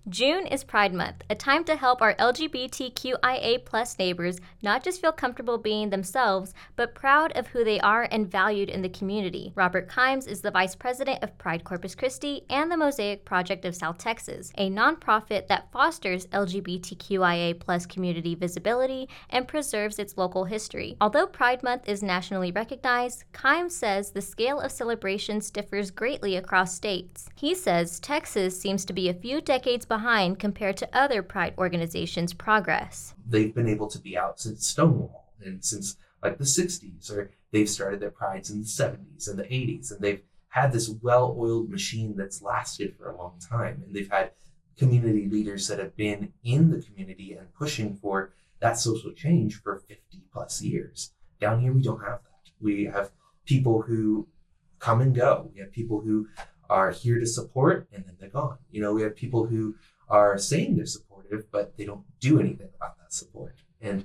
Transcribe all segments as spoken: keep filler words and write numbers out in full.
June is Pride Month, a time to help our L G B T Q I A plus neighbors not just feel comfortable being themselves, but proud of who they are and valued in the community. Robert Kimes is the Vice President of Pride Corpus Christi and the Mosaic Project of South Texas, a nonprofit that fosters L G B T Q I A plus community visibility and preserves its local history. Although Pride Month is nationally recognized, Kimes says the scale of celebrations differs greatly across states. He says Texas seems to be a few decades behind behind compared to other Pride organizations' progress. They've been able to be out since Stonewall and since like the sixties, or they've started their prides in the seventies and the eighties, and they've had this well-oiled machine that's lasted for a long time. And they've had community leaders that have been in the community and pushing for that social change for fifty plus years. Down here, we don't have that. We have people who come and go. We have people who are here to support and then they're gone. You know, we have people who are saying they're supportive, but they don't do anything about that support. And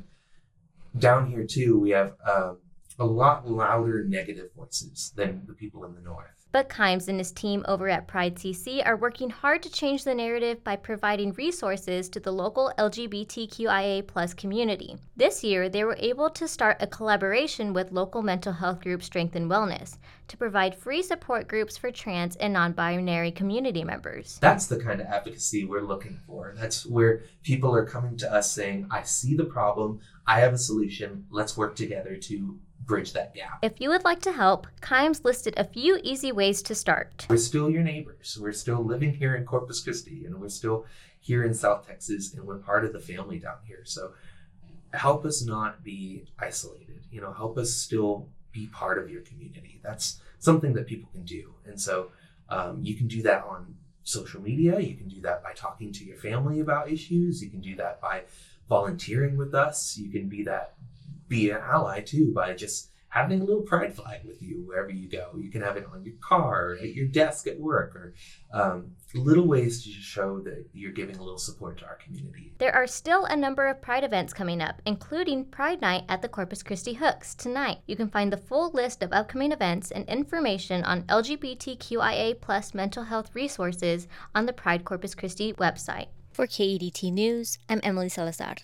down here too, we have um, a lot louder negative voices than the people in the north. But Kimes and his team over at Pride C C are working hard to change the narrative by providing resources to the local L G B T Q I A plus community. This year, they were able to start a collaboration with local mental health group Strength and Wellness to provide free support groups for trans and non-binary community members. That's the kind of advocacy we're looking for. That's where people are coming to us saying, I see the problem, I have a solution, let's work together to bridge that gap. If you would like to help, Kimes listed a few easy ways to start. We're still your neighbors. We're still living here in Corpus Christi, and we're still here in South Texas, and we're part of the family down here. So help us not be isolated. You know, help us still be part of your community. That's something that people can do. And so um, you can do that on social media. You can do that by talking to your family about issues. You can do that by volunteering with us. You can be that be an ally too by just having a little pride flag with you wherever you go. You can have it on your car, or at your desk at work, or um, little ways to just show that you're giving a little support to our community. There are still a number of Pride events coming up, including Pride Night at the Corpus Christi Hooks tonight. You can find the full list of upcoming events and information on L G B T Q I A plus mental health resources on the Pride Corpus Christi website. For K E D T News, I'm Emily Salazar.